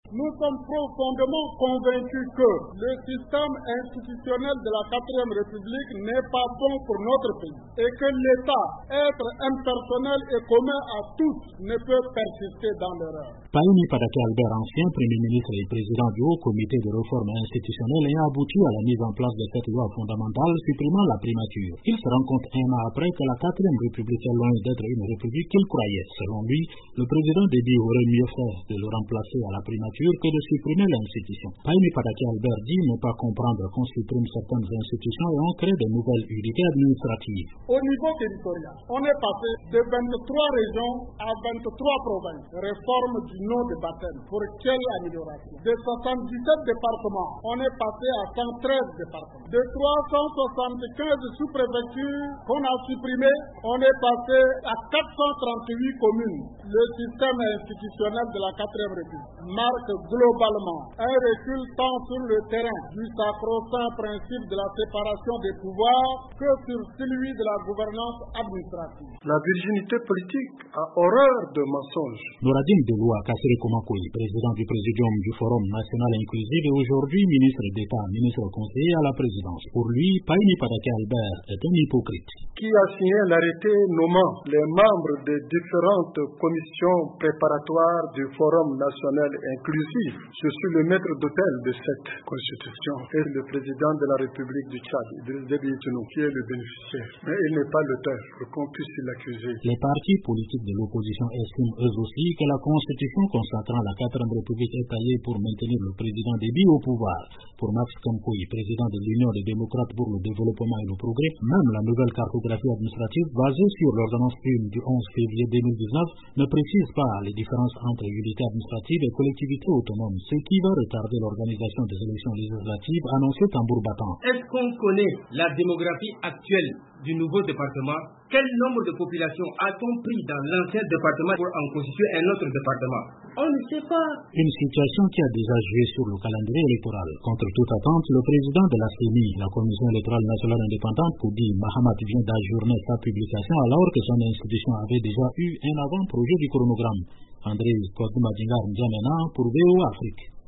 Nous sommes profondément convaincus que le système institutionnel de la 4e République n'est pas bon pour notre pays et que l'État, être impersonnel et commun à tous, ne peut persister dans l'erreur. Payini Padaké Albert, ancien Premier ministre et président du Haut Comité de réforme institutionnelle, ayant abouti à la mise en place de cette loi fondamentale supprimant la primature. Il se rend compte un an après que la 4e République est loin d'être une république qu'il croyait. Selon lui, le président Déby aurait mieux fait de le remplacer à la primature que de supprimer l'institution. Payini Padaké Albert dit ne pas comprendre qu'on supprime certaines institutions et on crée de nouvelles unités administratives. Au niveau territorial, on est passé de 23 régions à 23 provinces. Réforme du nom de baptême. Pour quelle amélioration? De 77 départements, on est passé à 113 départements. De 375 sous-préfectures qu'on a supprimées, on est passé à 438 communes. Le système institutionnel de la 4e République marque globalement un recul tant sur le terrain du sacro-saint principe de la séparation des pouvoirs que sur celui de la gouvernance administrative. La virginité politique a horreur de mensonges. Nouradine Deloua Kassere Komakoui, président du Présidium du Forum national inclusif et aujourd'hui ministre d'État, ministre conseiller à la présidence. Pour lui, Payini Padaké Albert est un hypocrite. Qui a signé l'arrêté nommant les membres des différentes commissions préparatoires du Forum national inclusif? Je suis le maître d'hôtel de cette constitution et le président de la République du Tchad, Idriss Déby Itno, qui est le bénéficiaire. Mais il n'est pas l'auteur, pour qu'on puisse l'accuser. Les partis politiques de l'opposition estiment eux aussi que la constitution consacrant la 4e République est taillée pour maintenir le président Déby au pouvoir. Pour Max Kamkoui, président de l'Union des démocrates pour le développement et le progrès, même la nouvelle cartographie administrative basée sur l'ordonnance 1 du 11 février 2019 ne précise pas les différences entre unités administratives et collectivités autonomes, ce qui va retarder l'organisation des élections législatives annoncées tambour battant. Est-ce qu'on connaît la démographie actuelle du nouveau département? Quel nombre de populations a-t-on pris dans l'ancien département pour en constituer un autre département? On ne sait pas. Une situation qui a déjà joué sur le calendrier électoral. Contre toute attente, le président de la CENI, la Commission électorale nationale indépendante, Koudi Mahamat, vient d'ajourner sa publication alors que son institution avait déjà eu un avant-projet du chronogramme. André Kodoumadingar N'Djamena pour VO Afrique.